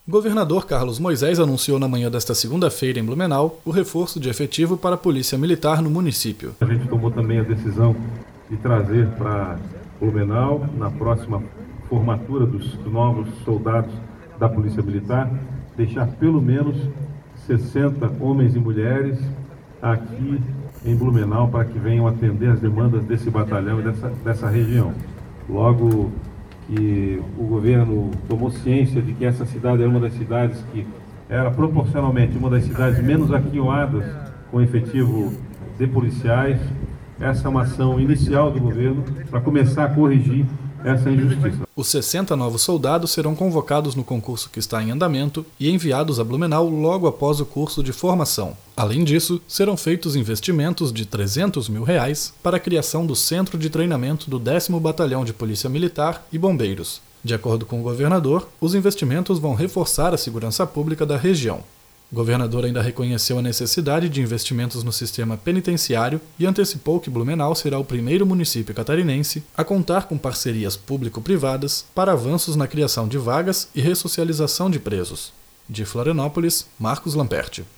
O governador Carlos Moisés anunciou na manhã desta segunda-feira em Blumenau o reforço de efetivo para a Polícia Militar no município. A gente tomou também a decisão de trazer para Blumenau, na próxima formatura dos novos soldados da Polícia Militar, deixar pelo menos 60 homens e mulheres aqui em Blumenau para que venham atender as demandas desse batalhão e dessa região. Logo que o governo tomou ciência de que essa cidade era uma das cidades que era proporcionalmente uma das cidades menos aquinhoadas com efetivo de policiais, essa é uma ação inicial do governo para começar a corrigir essa injustiça. Os 60 novos soldados serão convocados no concurso que está em andamento e enviados a Blumenau logo após o curso de formação. Além disso, serão feitos investimentos de R$300 mil para a criação do Centro de Treinamento do 10º Batalhão de Polícia Militar e Bombeiros. De acordo com o governador, os investimentos vão reforçar a segurança pública da região. O governador ainda reconheceu a necessidade de investimentos no sistema penitenciário e antecipou que Blumenau será o primeiro município catarinense a contar com parcerias público-privadas para avanços na criação de vagas e ressocialização de presos. De Florianópolis, Marcos Lamperti.